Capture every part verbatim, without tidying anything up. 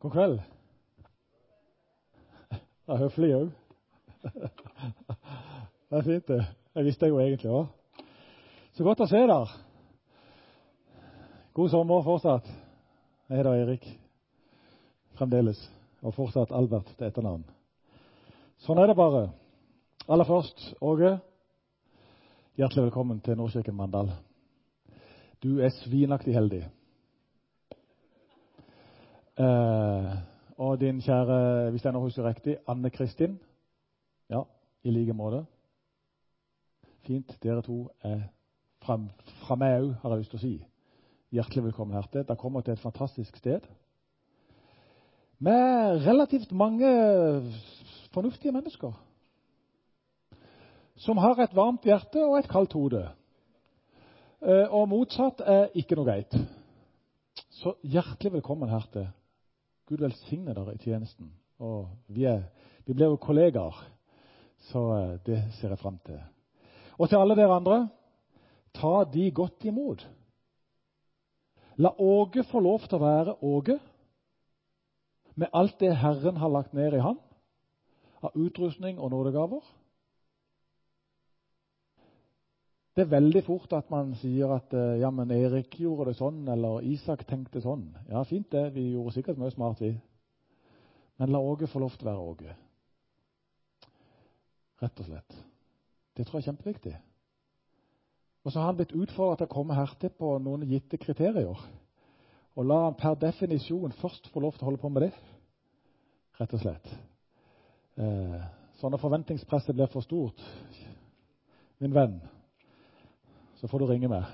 God kveld. Det er høflig jo. Det er fint det. Jeg visste jo egentlig også. Så godt å se dere. God sommer fortsatt. Jeg heter Erik. Fremdeles. Og fortsatt Albert til etternavn. Sånn er det bare. Aller først, Åge. Hjertelig velkommen til Nordkirken Mandal. Du er svinaktig heldig. Eh, og din kjære, hvis jeg nå husker riktig, Anne Kristin. Ja, i like måte. Fint, dere to er fra, fra meg også, har jeg lyst til å si. Hjertelig velkommen her til. Da kommer til et fantastisk sted. Med relativt mange fornuftige mennesker. Som har et varmt hjerte og et kaldt hode. Eh, og motsatt er ikke noe greit. Så hjertelig velkommen her til. Gud velsigne dere i tjenesten. Og vi, er, vi blir jo kollegaer, så det ser jeg frem til. Og til alle dere andre, ta de godt imot. La Åge få lov til å være Åge, med alt det Herren har lagt ned i han, av utrustning og nådegaver. Det er veldig fort at man sier at ja, men Erik gjorde det sånn, eller Isak tenkte sånn. Ja, fint det, vi gjorde sikkert mye smart vi. Men la Åge få lov til å være Åge. Rett og slett. Det tror jeg er kjempeviktig. Og så har han blitt utfordret til å komme hertil på noen gitte kriterier. Og la han per definisjon først få lov til å holde på med det. Rett og slett. Eh, så når forventningspresset blir for stort, min venn, så får du ringe meg.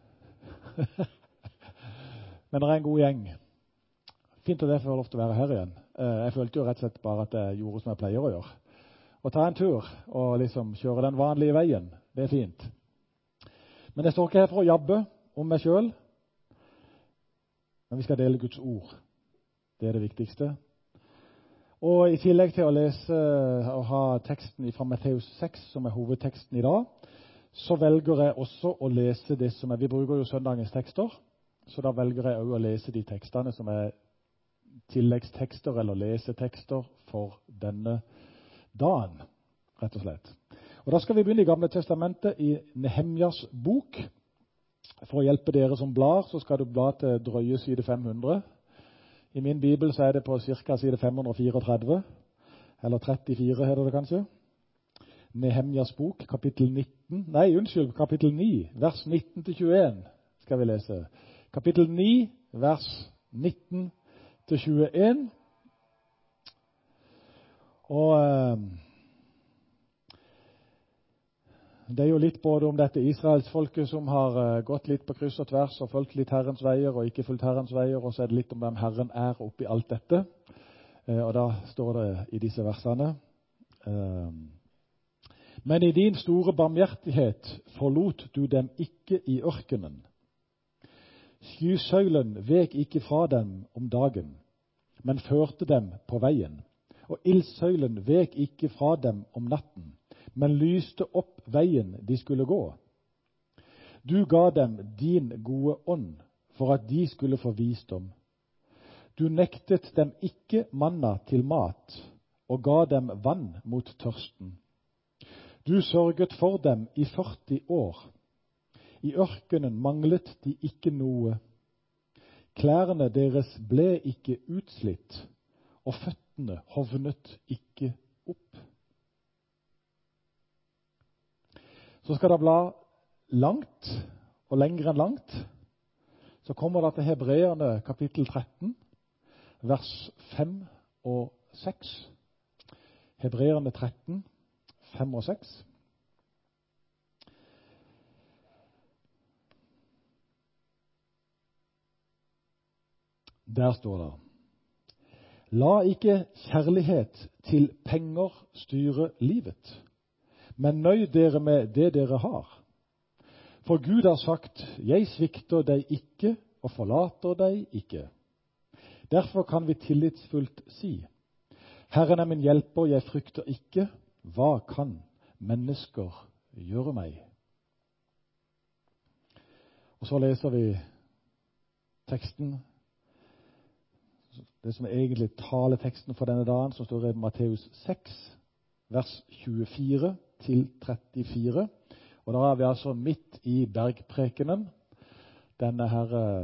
Men det er en god gjeng. Fint at jeg får lov til å være her igjen. Jeg følte jo rett og slett bare at jeg gjorde som jeg pleier å gjøre. Å ta en tur og liksom kjøre den vanlige veien, det er fint. Men jeg står ikke her for å jabbe om meg selv. Men vi skal dele Guds ord. Det er det viktigste. Og i tillegg til å lese og ha teksten fra Matteus seks, som er hovedteksten i dag, så velger jeg også å lese det som er, vi bruker jo søndagens tekster, så da velger jeg også å lese de tekstene som er tilleggstekster eller lesetekster for denne dagen, rett og slett. Og da skal vi begynne i Gamle Testamentet i Nehemjas bok. For å hjelpe dere som blar, så skal du bla til drøye side fem hundre. I min bibel så er det på cirka side fem hundre tretifire, eller trettifire heter det kanskje. Nehemjas bok, kapittel nitten, nei, unnskyld, kapittel ni, vers nitten til tjueen skal vi lese. Kapittel ni, vers nitten til tjueen. Og eh, det er jo litt både om dette Israelsfolket som har eh, gått litt på kryss og tvers og fulgt litt Herrens veier og ikke fulgt Herrens veier, og så er det litt om hvem Herren er oppi alt dette. Eh, og da står det i disse versene eh, Men i din store barmhjertighet forlot du dem ikke i ørkenen. Skysøylen vek ikke fra dem om dagen, men førte dem på veien. Og ildsøylen vek ikke fra dem om natten, men lyste opp veien de skulle gå. Du ga dem din gode ånd for at de skulle få visdom. Du nektet dem ikke manna til mat, og ga dem vann mot tørsten. Du sørget for dem i førti år. I ørkenen manglet de ikke noe. Klærne deres ble ikke utslitt, og føttene hovnet ikke opp. Så skal det bla langt, og lenger enn langt. Så kommer det til Hebreerne kapittel tretten, vers fem og seks. Hebreerne tretten, fem og seks. Der står det: La ikke kjærlighet til penger styre livet, men nøy dere med det dere har. For Gud har sagt, jeg svikter deg ikke og forlater deg ikke. Derfor kan vi tillitsfullt si, Herren er min hjelper, jeg frykter ikke. Hva kan mennesker gjøre meg? Og så leser vi teksten det som er egentlig taleteksten for denne dagen, som står i Matteus seks, vers tjuefire til trettifire. Og da er vi altså midt i bergprekenen, denne her eh,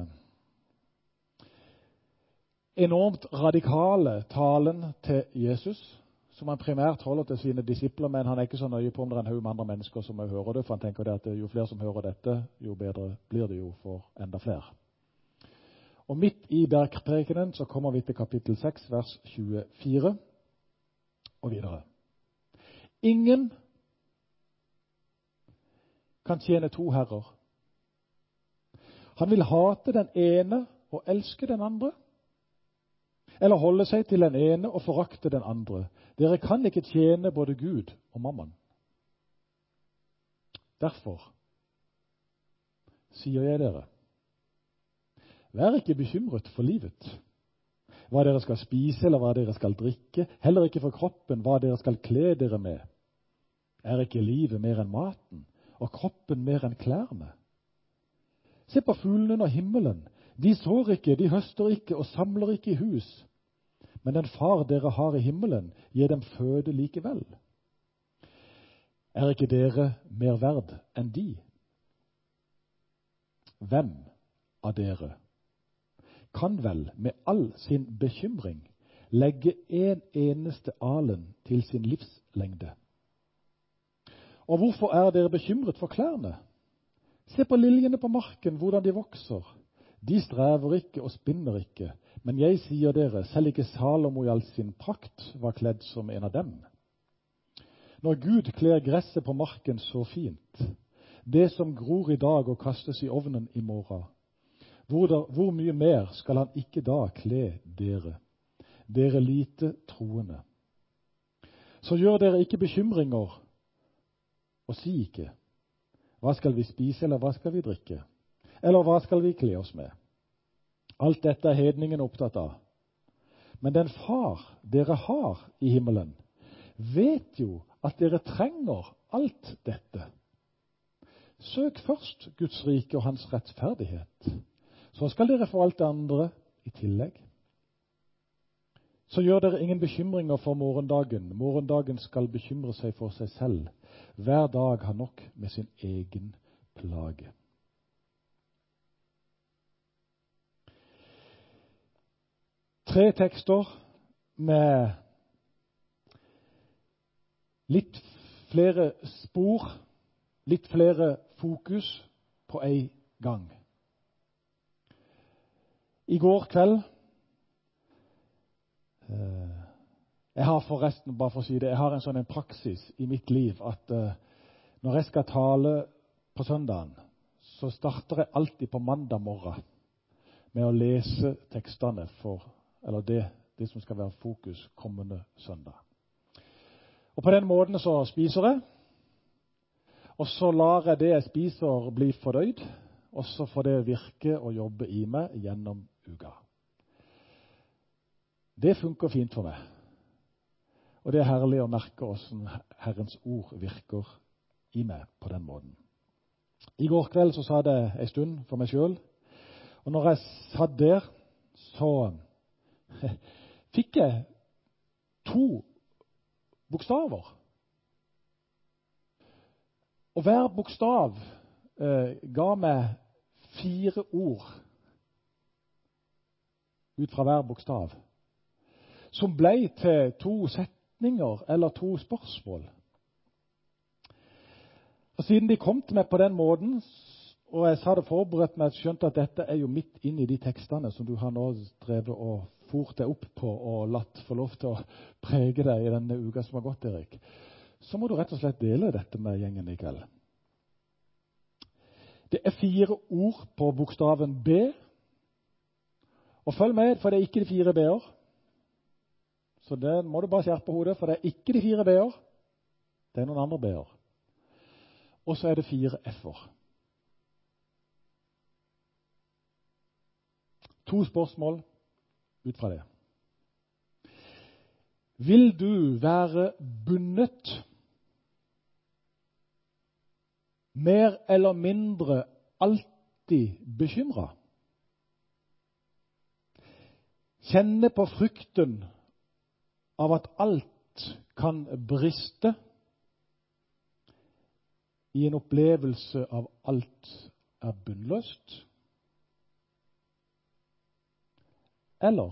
enormt radikale talen til Jesus, som han primært holder til sine disipler, men han er ikke så nøye på om det er en haug med andre mennesker som hører det, for han tenker det at jo flere som hører dette, jo bedre blir det jo for enda flere. Og midt i bergprekenen så kommer vi til kapittel seks, vers tjuefire og videre. Ingen kan tjene to herrer. Han vil hate den ene og elske den andre, eller holde seg til den ene og forakte den andre. Dere kan ikke tjene både Gud og mammon. Derfor sier jeg dere, vær ikke bekymret for livet, hva dere skal spise eller hva dere skal drikke, heller ikke for kroppen, hva dere skal kle dere med. Er ikke livet mer enn maten, og kroppen mer enn klærne? Se på fuglene under himmelen. De sår ikke, de høster ikke og samler ikke i hus. Men den far dere har i himmelen, gir dem føde likevel. Er ikke dere mer verd enn de? Hvem av dere kan vel med all sin bekymring legge en eneste alen til sin livslengde? Og hvorfor er dere bekymret for klærne? Se på liljene på marken, hvordan de vokser. De strever ikke og spinner ikke. Men jeg sier dere, selv ikke Salomo i all sin prakt var kledd som en av dem. Når Gud kler gresset på marken så fint, det som gror i dag og kastes i ovnen i morgen, hvor, der, hvor mye mer skal han ikke da kle dere, dere lite troende? Så gjør dere ikke bekymringer, og si ikke, hva skal vi spise, eller hva skal vi drikke? Eller hva skal vi kle oss med? Alt dette er hedningen opptatt av. Men den far dere har i himmelen, vet jo at dere trenger alt dette. Søk først Guds rike og hans rettferdighet. Så skal dere få alt det andre i tillegg. Så gjør dere ingen bekymringer for morgendagen. Morgendagen skal bekymre seg for seg selv. Hver dag har nok med sin egen plage. Tre tekster med litt flere spor, litt flere fokus på en gang. I går kveld eh, Jeg har forresten, bare for å si det, jeg har en sånn en praksis i mitt liv at uh, når jeg skal tale på søndagen, så starter jeg alltid på mandag morgen med å lese tekstene for, eller det, det som skal være fokus kommende søndag. Og på den måten så spiser jeg, og så lar jeg det jeg spiser bli fordøyd, og så får det virke og jobbe i meg gjennom uka. Det funker fint for meg. Og det er herlig å merke hvordan Herrens ord virker i meg på den måten. I går kveld så sa jeg en stund for meg selv, og når jeg satt der, så fikk jeg to bokstaver. Og hver bokstav eh, ga meg fire ord ut fra hver bokstav, som ble til to setninger eller to spørsmål. Og siden de kom til meg på den måten, og jeg hadde forberedt meg, skjønte at dette er jo midt inn i de tekstene som du har nå drevet og fort deg opp på og latt få lov til å prege deg i denne uka som har gått, Erik, så må du rett og slett dele dette med gjengen i kveld. Det er fire ord på bokstaven B, og følg med, for det er ikke de fire B-er. Så det må du bare skjerpe hodet, for det er ikke de fire B-er. Det er noen andre B-er. Og så er det fire F-er. To spørsmål ut fra det. Vil du være bundet, mer eller mindre alltid bekymret? Kjenne på frykten av at alt kan briste i en opplevelse av alt er bunnløst? Eller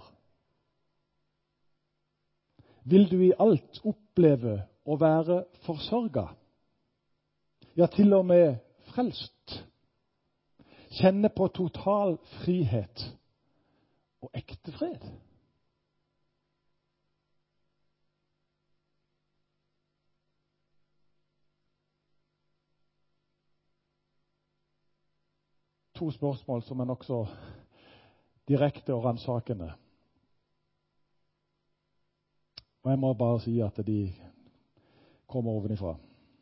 vil du i alt oppleve å være forsørget? Ja, til og med frelst. Kjenne på total frihet og ekte fred. To spørsmål som er nokså direkte og ransakende. Og jeg må bare si at de kommer ovenifra.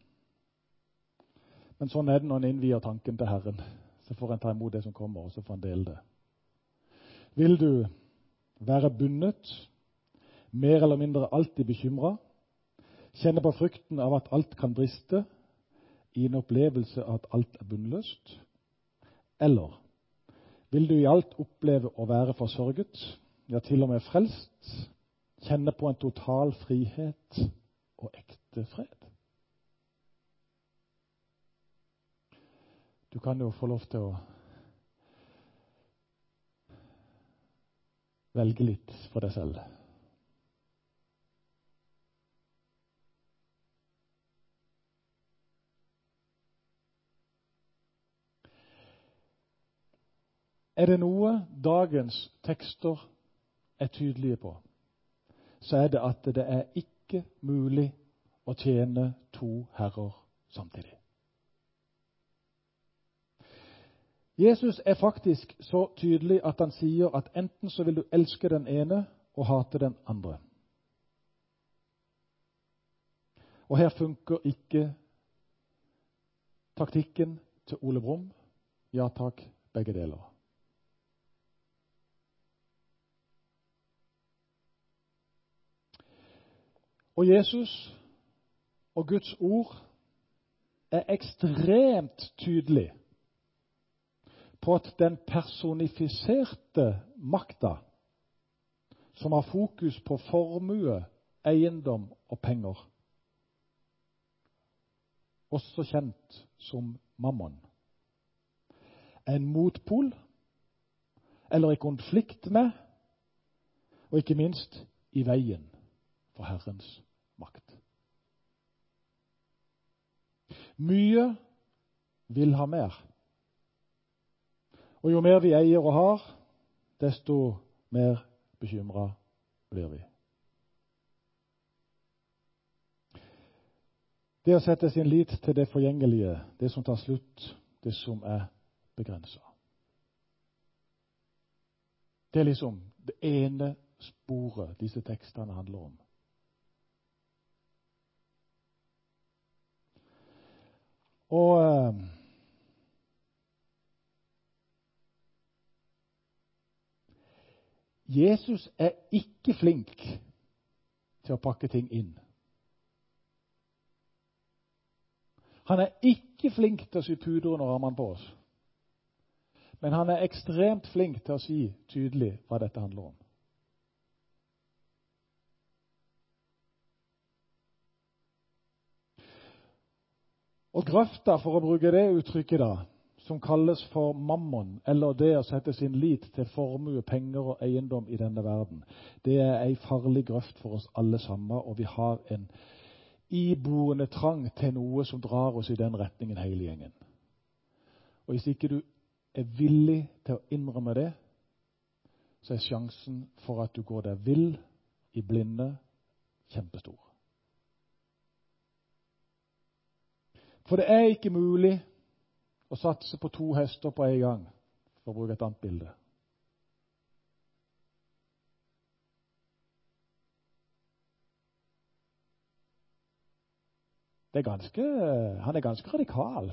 Men sånn er det når en innvier tanken til Herren. Så får en ta imot det som kommer, og så får en dele det. Vil du være bundet, mer eller mindre alltid bekymret, kjenne på frykten av at alt kan briste, i en opplevelse av at alt er bunnløst? Eller vil du i alt oppleve å være forsørget, ja til og med frelst, kjenne på en total frihet og ekte fred? Du kan jo få lov til å velge litt for deg selv. Er det noe dagens tekster er tydelige på, så er det at det er ikke mulig å tjene to herrer samtidig. Jesus er faktisk så tydelig at han sier at enten så vil du elske den ene og hate den andre. Og her funker ikke taktikken til Ole Brumm. Ja takk, begge deler. Og Jesus og Guds ord er ekstremt tydelig på at den personifiserte makta som har fokus på formue, eiendom og penger, også kjent som mammon, er en motpol eller i konflikt med, og ikke minst i veien for Herrens makt. Mye vil ha mer. Og jo mer vi eier og har, desto mer bekymret blir vi. Det å sette sin lit til det forgjengelige, det som tar slutt, det som er begrenset. Det er liksom det ene sporet disse tekstene handler om. Og uh, Jesus er ikke flink til å pakke ting inn. Han er ikke flink til å sy puder under armene på oss. Men han er ekstremt flink til å si tydelig hva dette handler om. Og grøfta, for å bruke det uttrykket da, som kalles for mammon, eller det å sette sin lit til formue, penger og eiendom i denne verden, det er en farlig grøft for oss alle sammen, og vi har en iboende trang til noe som drar oss i den retningen hele gjengen. Og hvis ikke du er villig til å innrømme det, så er sjansen for at du går deg vill i blinde kjempestor. For det er ikke mulig å satse på to hester på en gang, for å bruke et annet bilde. Det er ganske, han er ganske radikal.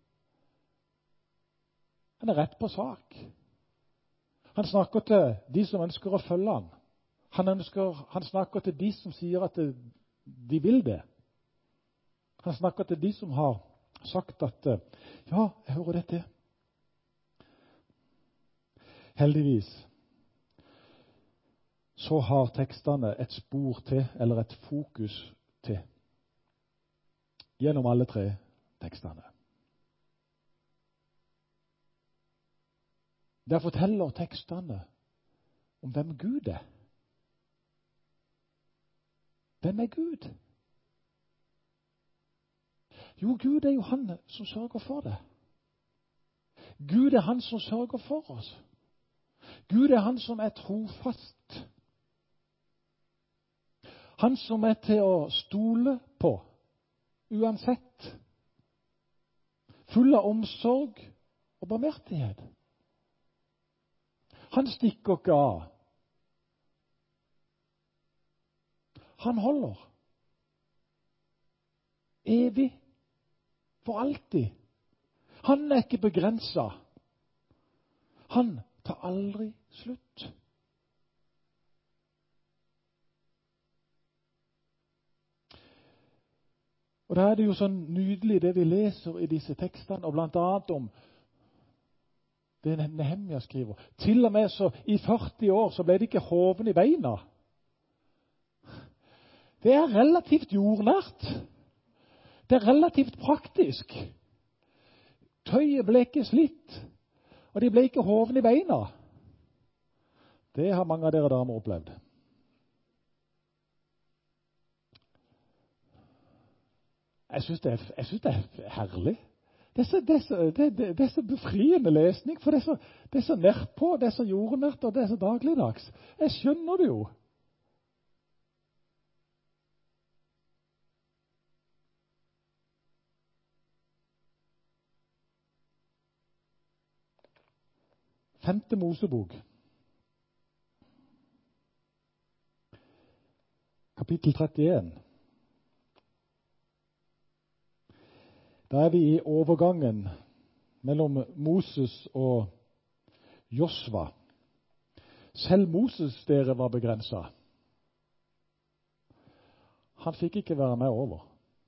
Han er rett på sak. Han snakker til de som ønsker å følge han. Han, ønsker, han snakker til de som sier at det, de vil det. Han snakker til de som har sagt at ja, jeg hører det til. Heldigvis så har tekstene et spor til, eller et fokus til, gjennom alle tre tekstene. Der forteller tekstene om hvem Gud er. Hvem er Gud? Jo, Gud er jo han som sørger for det. Gud er han som sørger for oss. Gud er han som er trofast. Han som er til å stole på, uansett. Full av omsorg og barmhjertighet. Han stikker ikke av. Han holder. Evig. For alltid. Han er ikke begrenset. Han tar aldri slutt. Og da er det jo sånn nydelig det vi leser i disse tekstene, og blant annet om det Nehemia skriver. Til og med så i førti år så ble det ikke hoven i beina. Det er relativt jordnært. Det er relativt praktisk. Tøyet ble ikke slitt, og de ble ikke hoven i beina. Det har mange av dere damer opplevd. Jeg synes det er, jeg synes det er herlig. Det er, så, det, er så, det, det, det er så befriende lesning, for det er så, det er så nært på, det er så jordnært, og det er så dagligdags. Jeg skjønner det jo. Femte Mosebok. Kapittel trettien. Da er vi i overgangen mellom Moses og Josva. Selv Moses dere var begrenset. Han fikk ikke være med over.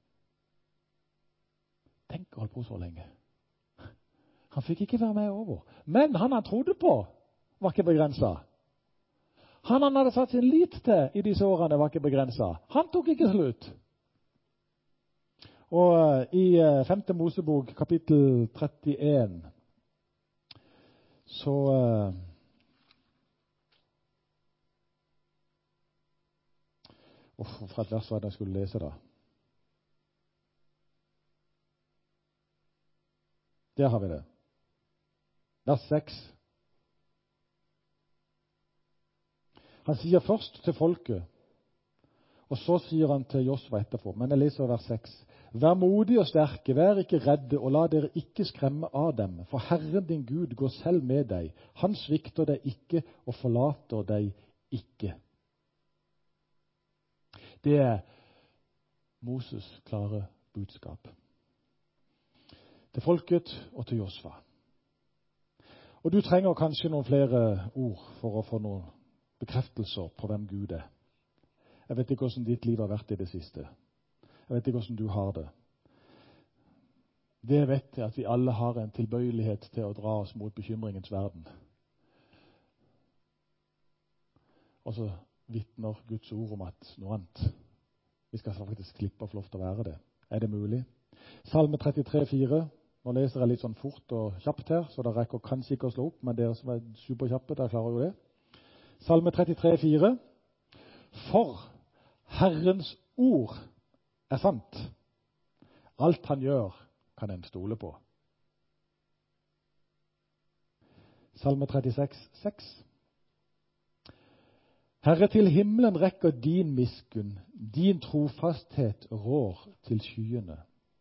Tenk å holde på så lenge. Han fikk ikke være med over. Men han han trodde på, var ikke begrenset. Han han hadde satt sin lit til i disse årene, var ikke begrenset. Han tok ikke slutt. Og i femte Mosebok, kapittel trettien, så Uff, fra et vers var det jeg skulle lese da. Der har vi det. Vers seks. Han sier først til folket, og så sier han til Josva etterpå. Men jeg leser vers seks. Vær modige og sterke, vær ikke redde, og la dere ikke skremme av dem. For Herren din Gud går selv med deg. Han svikter deg ikke og forlater deg ikke. Det er Moses klare budskap. Til folket og til Josva. Og du trenger kanskje noen flere ord for å få noen bekreftelser på hvem Gud er. Jeg vet ikke hvordan ditt liv har vært i det siste. Jeg vet ikke hvordan du har det. Det jeg vet er at vi alle har en tilbøyelighet til å dra oss mot bekymringens verden. Og så vitner Guds ord om at noe annet. Vi skal faktisk slippe å få lov til å være det. Er det mulig? Salme trettitre fire. Nå leser jeg litt sånn fort og kjapt her, så det rekker kanskje ikke å slå opp, men dere som er superkjappe, der klarer jo det. Salme trettitre fire. For Herrens ord er sant. Alt han gjør, kan en stole på. Salme trettiseks seks. Herre, til himmelen rekker din miskunn, din trofasthet rår til skyene.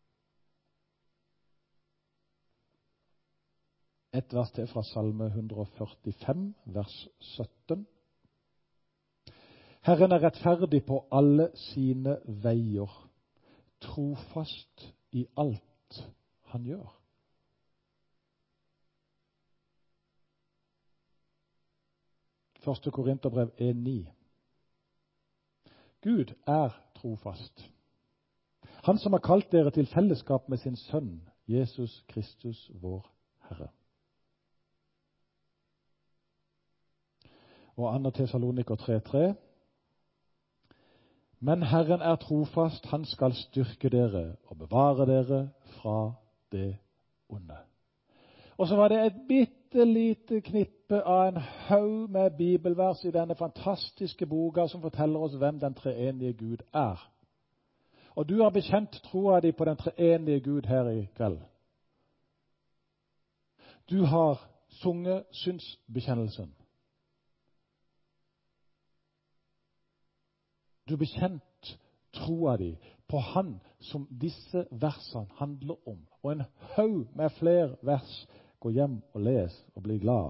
Et vers til fra Salme et hundre og førtifem, vers sytten. Herren er rettferdig på alle sine veier, trofast i alt han gjør. Første Korinterbrev en ni. Gud er trofast. Han som har kalt dere til fellesskap med sin sønn, Jesus Kristus, vår Herre. og andre Tessaloniker tre tre. Men Herren er trofast, han skal styrke dere og bevare dere fra det onde. Og så var det et bitte lite knippe av en haug med bibelvers i denne fantastiske boka som forteller oss hvem den treenige Gud er. Og du har bekjent troa di på den treenige Gud her i kveld. Du har sunget synsbekjennelsen. Du har bekjent troa di på Han som disse versene handler om. Og en haug med flere vers. Gå hjem og les og bli glad.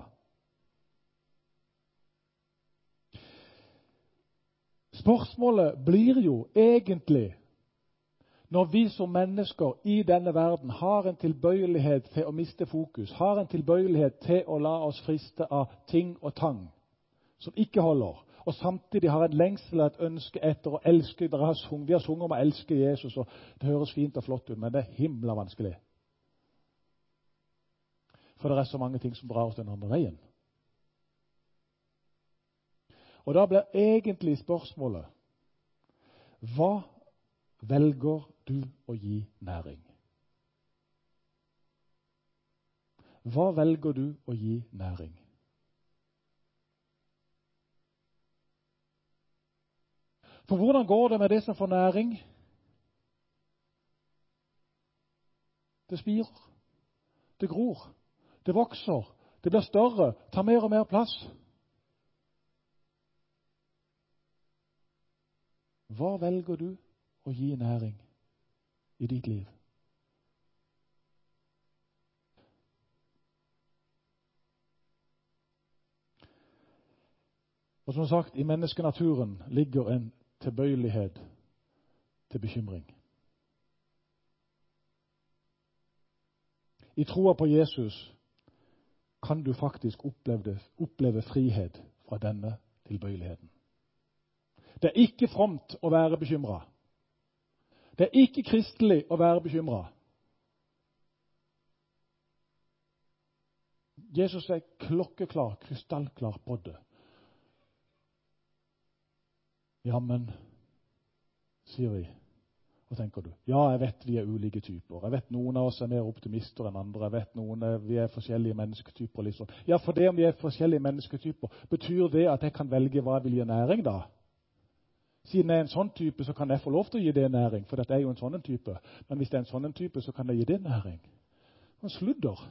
Spørsmålet blir jo egentlig, når vi som mennesker i denne verden har en tilbøyelighet til å miste fokus, har en tilbøyelighet til å la oss friste av ting og tang som ikke holder, og samtidig har en lengsel og et ønske etter å elske. Dere har sunget, vi har sunget om å elske Jesus, og det høres fint og flott ut, men det er himla vanskelig. For det er så mange ting som drar oss den andre veien. Og da blir egentlig spørsmålet, hva velger du å gi næring? Hva velger du å gi næring? For hvordan går det med det som får næring? Det spirer, det gror, det vokser, det blir større, tar mer og mer plass. Hva velger du å gi næring i ditt liv? Og som sagt, i menneskenaturen ligger en tilbøyelighet til bekymring. I troa på Jesus kan du faktisk oppleve, oppleve frihet fra denne tilbøyeligheten. Det er ikke fromt å være bekymret. Det er ikke kristelig å være bekymret. Jesus er klokkeklar, krystallklar på det. Ja, men, sier vi, hva tenker du? Ja, jeg vet vi er ulike typer. Jeg vet noen av oss er mer optimister enn andre. Jeg vet noen er, vi er forskjellige mennesketyper. Liksom. Ja, for det om vi er forskjellige mennesketyper, betyr det at jeg kan velge hva jeg vil gi næring da? Siden jeg er en sånn type, så kan jeg få lov til å gi det næring, for det er jo en sånn type. Men hvis det er en sånn type, så kan jeg gi det næring. Det er sludder.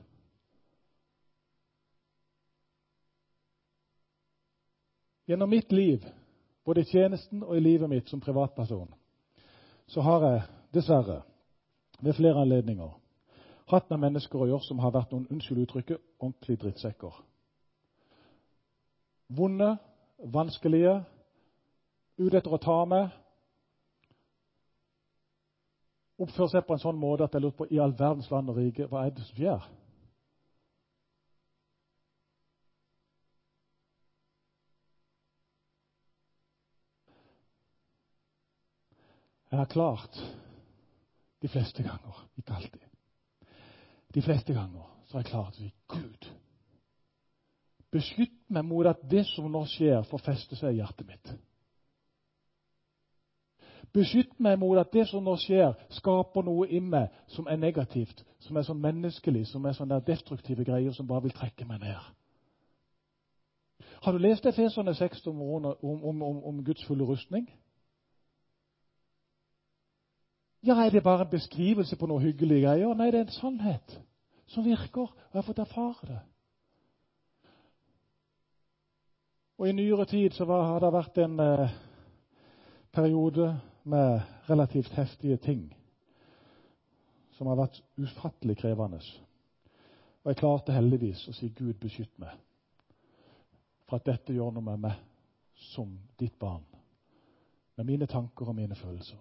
Gjennom mitt liv, både i tjenesten og i livet mitt som privatperson, så har jeg dessverre ved flere anledninger hatt med mennesker å gjøre som har vært noen, unnskyld uttrykket, ordentlig drittsekker. Vonde, vanskelige, ut etter å ta meg, oppfører seg på en sånn måte at jeg lurer på i all verdens land og rike, hva er det som skjer? Jeg har klart, de fleste ganger, ikke alltid, de fleste ganger så har jeg klart å si, Gud, beskytt meg mot at det som nå skjer får feste seg i hjertet mitt. Beskytt meg mot at det som nå skjer skaper noe i meg som er negativt, som er sånn menneskelig, som er sånne destruktive greier som bare vil trekke meg ned. Har du lest Efeserne seks om, om, om, om, om Guds fulle rustning? Ja, er det bare en beskrivelse på noe hyggelige greier? Nei, det er en sannhet som virker, og jeg har fått erfare det. Og i nyere tid så var, har det vært en eh, periode med relativt heftige ting som har vært ufattelig krevende. Og jeg klarte heldigvis å si Gud beskytt meg for at dette gjør noe med meg som ditt barn, med mine tanker og mine følelser.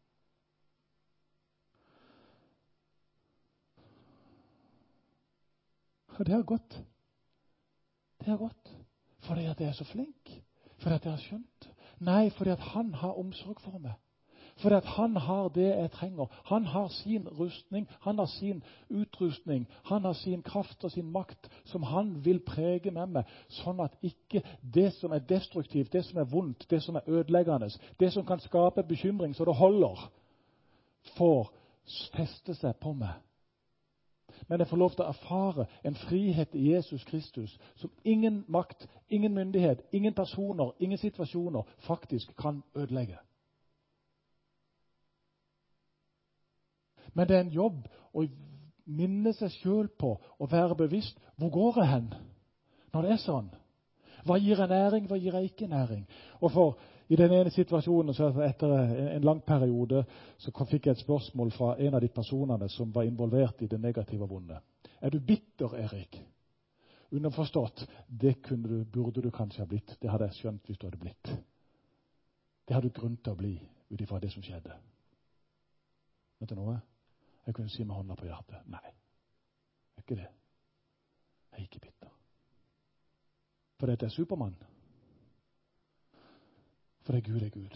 Og det har gått. Det har gått. Fordi at jeg er så flink. Fordi at jeg har skjønt. Nei, fordi at han har omsorg for meg. For at han har det jeg trenger. Han har sin rustning, han har sin utrustning, han har sin kraft og sin makt som han vil prege med meg, sånn at ikke det som er destruktivt, det som er vondt, det som er ødeleggende, det som kan skape bekymring så det holder, får feste seg på meg. Men jeg får lov til å erfare en frihet i Jesus Kristus som ingen makt, ingen myndighet, ingen personer, ingen situasjoner faktisk kan ødelegge. Men det er en jobb å minne seg selv på å være bevisst. Hvor går jeg hen når det er sånn? Hva gir jeg næring, hva gir jeg ikke næring? Og for i den ene situasjonen, så etter en lang periode, så fikk jeg et spørsmål fra en av de personene som var involvert i det negative vonde. Er du bitter, Erik? Underforstått, det kunne du, burde du kanskje ha blitt. Det hadde jeg skjønt hvis du hadde blitt. Det hadde du grunn til å bli, ut ifra det som skjedde. Vet du noe? Jeg kunne si med hånda på hjertet, nei, det er ikke det. Jeg er ikke bitter. For dette er Supermann. For det Gud er Gud.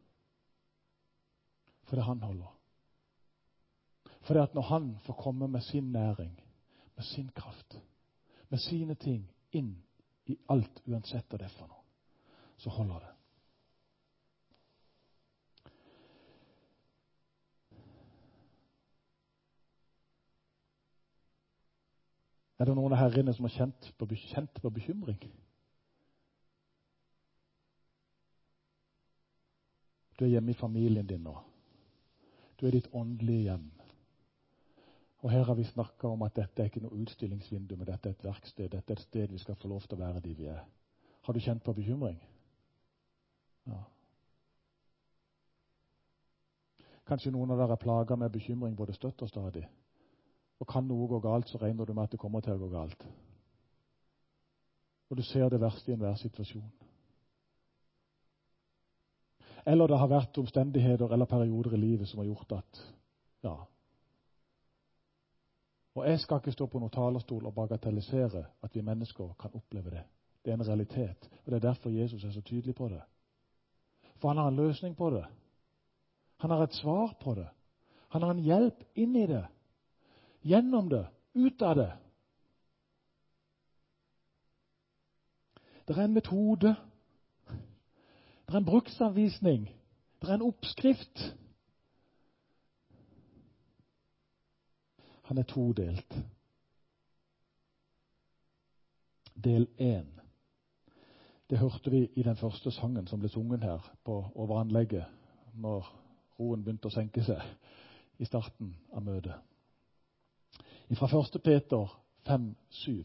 For det han holder. For det at når han får komme med sin næring, med sin kraft, med sine ting inn i alt, uansett hva det er for noe, så holder det. Er det noen av herrene som har kjent på, kjent på bekymring? Du er hjemme i familien din nå. Du er ditt åndelige hjem. Og her har vi snakket om at dette er ikke noe utstillingsvindu, men dette er et verksted. Dette er et sted vi skal få lov til å være de vi er. Har du kjent på bekymring? Ja. Kanskje noen av dere er plaget med bekymring både støtt og stadig. Og kan noe gå galt, så regner du med at det kommer til å gå galt. Og du ser det verste i enhver situasjon. Eller det har vært omstendigheter eller perioder i livet som har gjort at, ja. Og jeg skal ikke stå på noen talerstol og bagatellisere at vi mennesker kan oppleve det. Det er en realitet, og det er derfor Jesus er så tydelig på det. For han har en løsning på det. Han har et svar på det. Han har en hjelp inn i det. Gjennom det, ut av det. Det er en metode. Det er en bruksanvisning. Det er en oppskrift. Han er todelt. Del én. Det hørte vi i den første sangen som ble sunget her på overanlegget når roen begynte å senke seg i starten av møtet. Fra første Peter fem syv.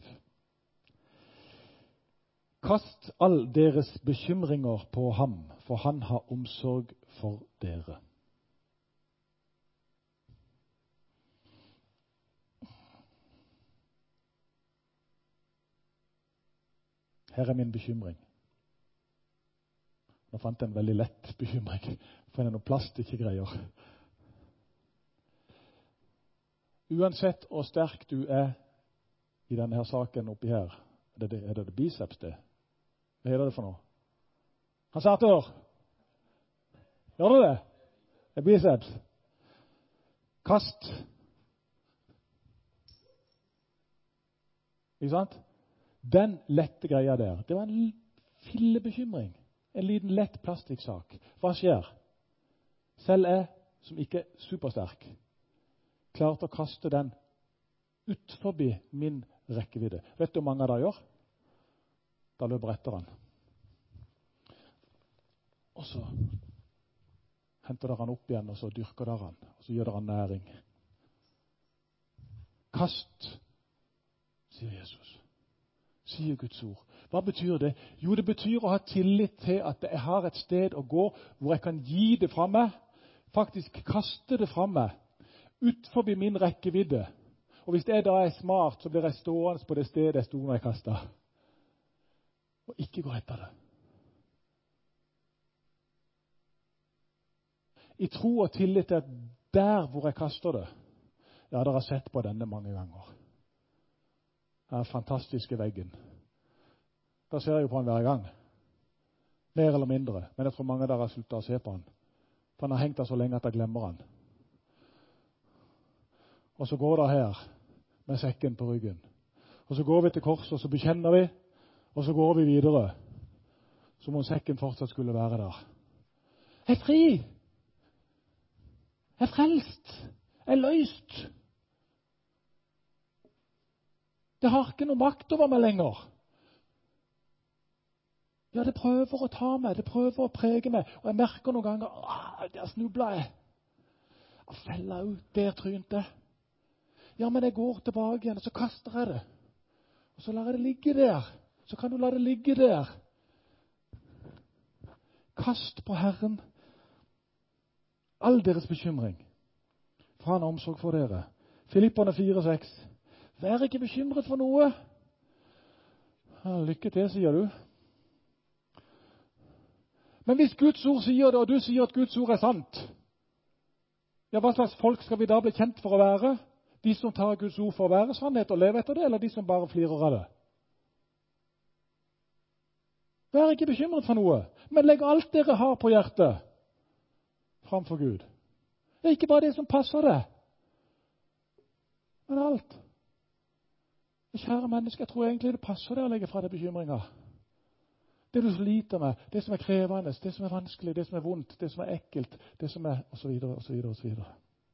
Kast all deres bekymringer på ham, for han har omsorg for dere. Her er min bekymring. Nå fant jeg en veldig lett bekymring, for det er noe plastikkgreier. Uansett hvor sterk du er i denne her saken oppi her, er det, er det biceps det? Hva er det for noe? Hans Arthur? Gjør du det? Det er biceps. Kast. Ikke sant? Den lette greia der, det var en fillebekymring. En liten lett plastikksak. Hva skjer? Selv jeg, som ikke er supersterk, klarte å kaste den ut forbi min rekkevidde. Vet du hvor mange av dere gjør? Da løper etter han. Og så henter dere han opp igjen, og så dyrker dere han. Og så gjør dere han næring. Kast, sier Jesus. Sier Guds ord. Hva betyr det? Jo, det betyr å ha tillit til at jeg har et sted å gå hvor jeg kan gi det fra meg, faktisk kaste det fra meg, ut forbi min rekkevidde. Og hvis jeg da er smart, så blir jeg stående på det stedet jeg sto når jeg kastet. Og ikke gå etter det. I tro og tillit til at der hvor jeg kaster det, ja, dere har sett på denne mange ganger. Den fantastiske veggen. Da ser jeg jo på den hver gang. Mer eller mindre. Men jeg tror mange av dere har sluttet å se på den. For han har hengt der så lenge at jeg glemmer han. Og så går det her med sekken på ryggen. Og så går vi til korset, og så bekjenner vi, og så går vi videre. Som om sekken fortsatt skulle være der. Jeg er fri! Jeg er frelst! Jeg er løst! Det har ikke noe makt over meg lenger. Ja, det prøver å ta meg, det prøver å prege meg. Og jeg merker noen ganger, ah, der snubler jeg. Jeg feller ut, der trynte jeg. Ja, men jeg går tilbake igjen, og så kaster jeg det. Og så lar jeg det ligge der. Så kan du la det ligge der. Kast på Herren all deres bekymring. For han har omsorg for dere. Filipperne fire seks. Vær ikke bekymret for noe. Ja, lykke til, sier du. Men hvis Guds ord sier det, og du sier at Guds ord er sant, ja, hva slags folk skal vi da bli kjent for å være? De som tar Guds ord for å være sannhet og leve etter det, eller de som bare flirer av det? Vær ikke bekymret for noe, men legg alt dere har på hjertet framfor Gud. Det er ikke bare det som passer det, men alt. Kjære menneske, jeg tror egentlig det passer det å legge fra deg bekymringer. Det du sliter med, det som er krevende, det som er vanskelig, det som er vondt, det som er ekkelt, det som er og så videre, og så videre, og så videre.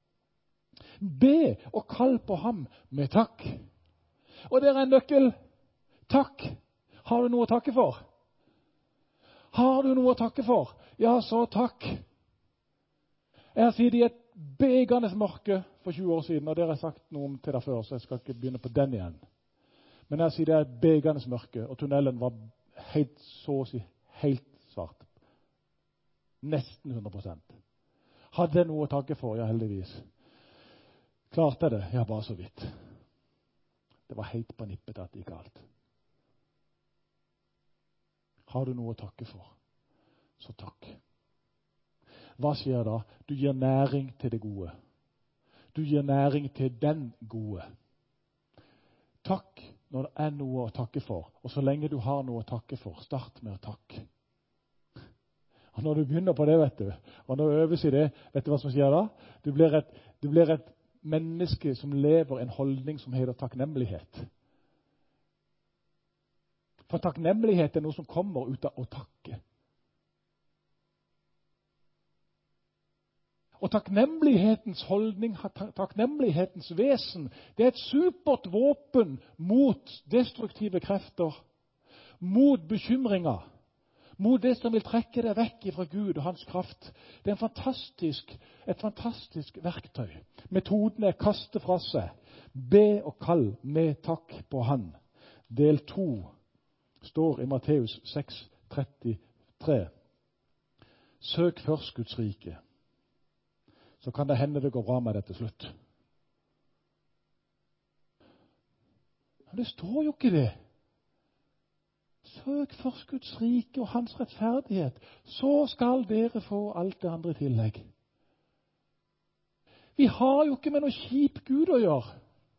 Be og kall på ham med takk. Og det er en nøkkel. Takk. Har du noe å takke for? Har du noe å takke for? Ja, så takk. Jeg har sittet i et begende mørke for tjue år siden, og det har jeg sagt noe om til deg før, så jeg skal ikke begynne på den igjen. Men jeg har sittet i et begende mørke, og tunnelen var helt, så å si, helt svart. Nesten hundre prosent. Hadde jeg noe å takke for? Ja, heldigvis. Klarte jeg det? Ja, bare så vidt. Det var helt på nippet at det gikk alt. Har du noe å takke for, så takk. Hva skjer da? Du gir næring til det gode. Du gir næring til den gode. Takk når det er noe å takke for. Og så lenge du har noe å takke for, start med å takke. Og når du begynner på det, vet du, og når du øves i det, vet du hva som skjer da? Du blir et, du blir et menneske som lever en holdning som heter takknemlighet. For takknemlighet er noe som kommer ut av å takke. Og takknemlighetens holdning, takknemlighetens vesen, det er et supert våpen mot destruktive krefter, mot bekymringer, mot det som vil trekke deg vekk fra Gud og hans kraft. Det er en fantastisk, et fantastisk verktøy. Metoden er kaste fra seg. Be og kall med takk på han. Del to står i Matteus seks trettitre. Søk først Guds rike. Så kan det hende det går bra med det til slutt. Men det står jo ikke det. Søk først Guds rike og hans rettferdighet, så skal dere få alt det andre i tillegg. Vi har jo ikke med noe kjip Gud å gjøre.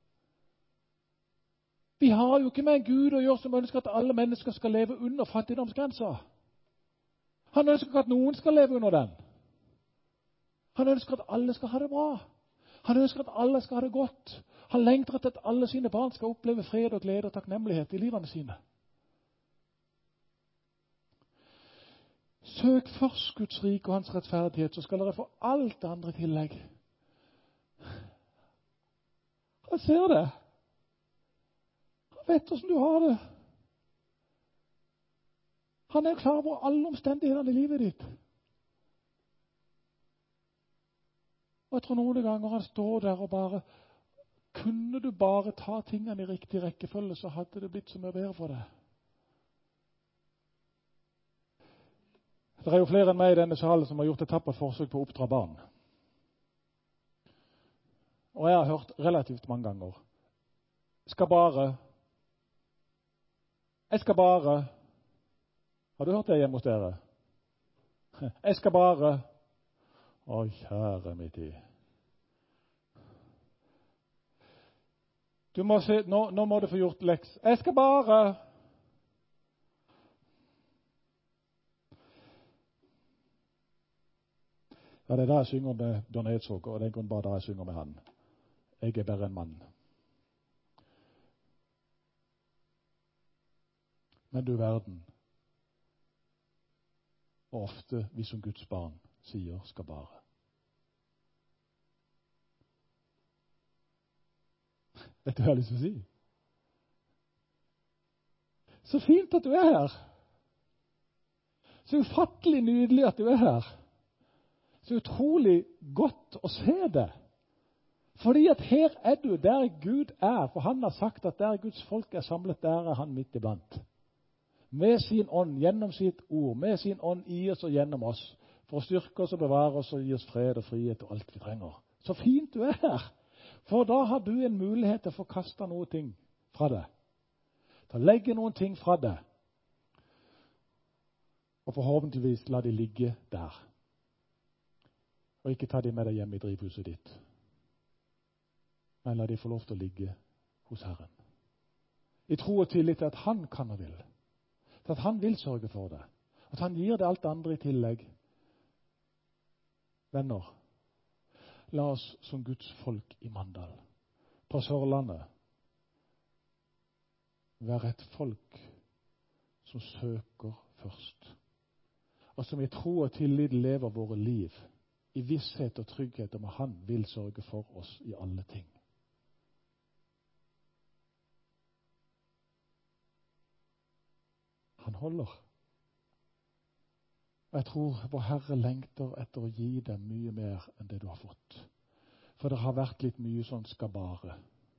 Vi har jo ikke med en Gud å gjøre som ønsker at alle mennesker skal leve under fattigdomsgrensa. Han ønsker ikke at noen skal leve under den. Han ønsker at alle skal ha det bra. Han ønsker at alle skal ha det godt. Han lengter etter at alle sine barn skal oppleve fred og glede og takknemlighet i livene sine. Søk først Guds rike og hans rettferdighet, så skal dere få alt det andre i tillegg. Han ser det. Han vet hvordan du har det. Han er klar over alle omstendighetene i livet ditt. Og jeg tror noen ganger han står der og bare, kunne du bare ta tingene i riktig rekkefølge, så hadde det blitt så mye bedre for deg. Det er jo flere enn meg i denne salen som har gjort et tappert forsøk på å oppdra barn. Og jeg har hørt relativt mange ganger, skal bare, jeg skal bare, har du hørt det hjemme hos dere? Jeg skal bare, å, kjære min tid. Du må se, nå, nå må du få gjort leks. Jeg skal bare. Ja, det er da jeg synger med Bjørn Eidsvåg, og det er en grunn bare da jeg synger med han. Jeg er bare en mann. Men du verden, og ofte vi som Guds barn sier skal bare. Vet du hva jeg har lyst til å si? Så fint at du er her. Så ufattelig nydelig at du er her. Så utrolig godt å se det. Fordi at her er du der Gud er. For han har sagt at der Guds folk er samlet, der er han midt iblant. Med sin ånd, gjennom sitt ord, med sin ånd i oss og gjennom oss. For å styrke oss og bevare oss og gi oss fred og frihet og alt vi trenger. Så fint du er her. For da har du en mulighet til å få kastet noe ting fra deg. Til å legge noen ting fra deg. Og forhåpentligvis la de ligge der. Og ikke ta de med deg hjem i drivhuset ditt. Men la de få lov til å ligge hos Herren. I tro og tillit til at han kan og vil. Til at han vil sørge for det. At han gir det alt andre i tillegg. Venner, la oss som Guds folk i Mandal, på Sørlandet, være et folk som søker først. Og som i tro og tillit lever våre liv i visshet og trygghet om at han vil sørge for oss i alle ting. Han holder. Og jeg tror vår Herre lengter etter å gi deg mye mer enn det du har fått. For det har vært litt mye sånn skal bare.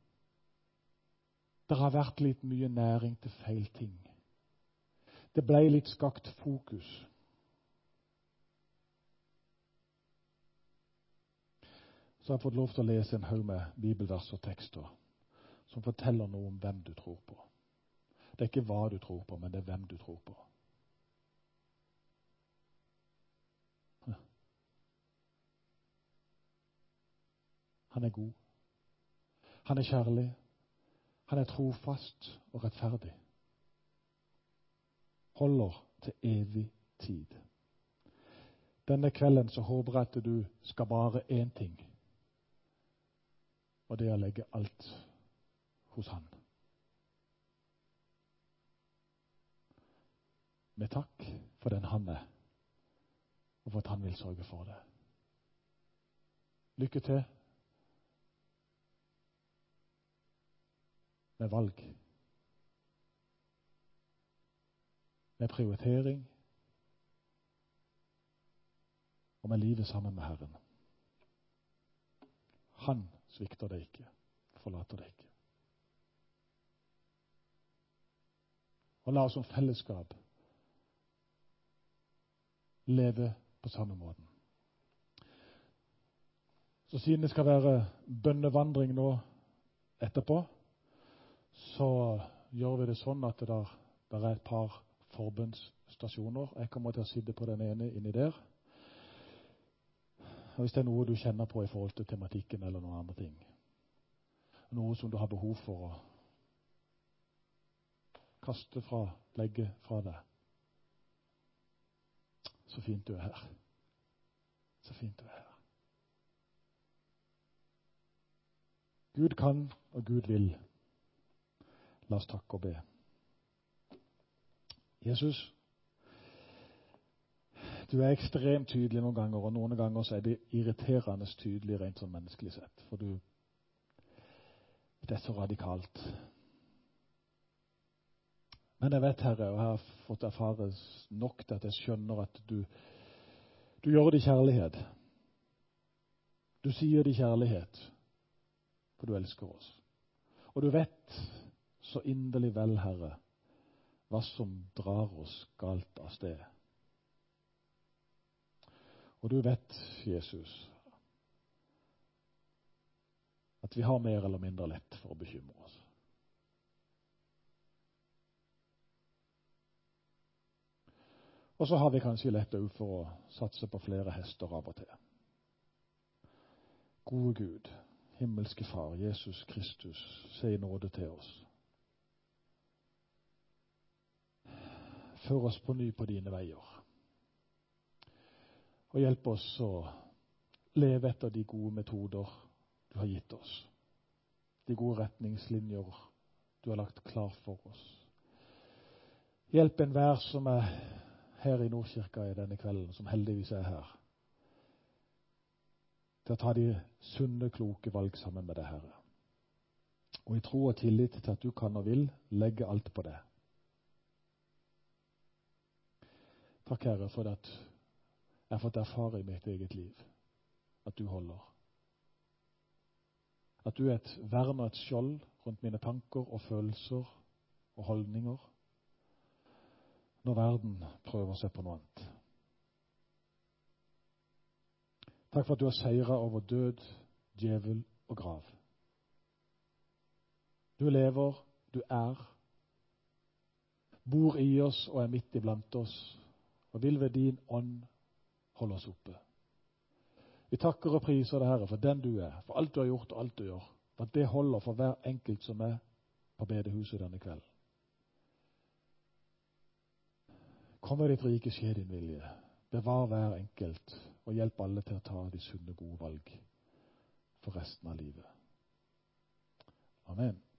Det har vært litt mye næring til feil ting. Det ble litt skakt fokus. Så har jeg fått lov til å lese en haug med bibelvers og tekster som forteller noe om hvem du tror på. Det er ikke hva du tror på, men det er hvem du tror på. Han er god. Han er kjærlig. Han er trofast og rettferdig. Holder til evig tid. Denne kvelden så håper jeg at du skal bare én ting. Og det er å legge alt hos han. Med takk for den han er, og for at han vil sørge for det. Lykke til med valg, med prioritering og med livet sammen med Herren. Han svikter deg ikke, forlater deg ikke. Og la oss som fellesskap leve på samme måten. Så siden det skal være bønnevandring nå etterpå, så gjør vi det sånn at det der, der er et par forbønnsstasjoner. Jeg kommer til å sitte på den ene inni der. Og hvis det er noe du kjenner på i forhold til tematikken eller noen andre ting, noe som du har behov for å kaste fra, legge fra deg, så fint du er her. Så fint du er her. Gud kan, og Gud vil. La oss takke og be. Jesus, du er ekstremt tydelig noen ganger, og noen ganger så er det irriterende tydelig rent sånn menneskelig sett. For du, det er så radikalt. Men jeg vet, Herre, og jeg har fått erfare nok til at jeg skjønner at du, du gjør det i kjærlighet. Du sier det i kjærlighet, for du elsker oss. Og du vet så inderlig vel, Herre, hva som drar oss galt av sted. Og du vet, Jesus, at vi har mer eller mindre lett for å bekymre oss. Og så har vi kanskje lett òg for å satse på flere hester av og til. Gode Gud, himmelske Far, Jesus Kristus, se i nåde til oss. Før oss på ny på dine veier. Og hjelp oss å leve etter de gode metoder du har gitt oss. De gode retningslinjer du har lagt klar for oss. Hjelp enhver som er her i Nordkirka i denne kvelden, som heldigvis er her, til å ta de sunne, kloke valg sammen med deg, Herre. Og i tro og tillit til at du kan og vil legge alt på det. Takk, Herre, for at jeg har fått erfare i mitt eget liv at du holder. At du er et vern og et skjold rundt mine tanker og følelser og holdninger når verden prøver seg på noe annet. Takk for at du har seiret over død, djevel og grav. Du lever, du er, bor i oss og er midt iblant oss, og vil ved din ånd holde oss oppe. Vi takker og priser deg, Herre, for den du er, for alt du har gjort og alt du gjør, for at det holder for hver enkelt som er på bedehuset denne kvelden. Kom med ditt rike, skje din vilje. Bevar hver enkelt, og hjelp alle til å ta de sunne, gode valg for resten av livet. Amen.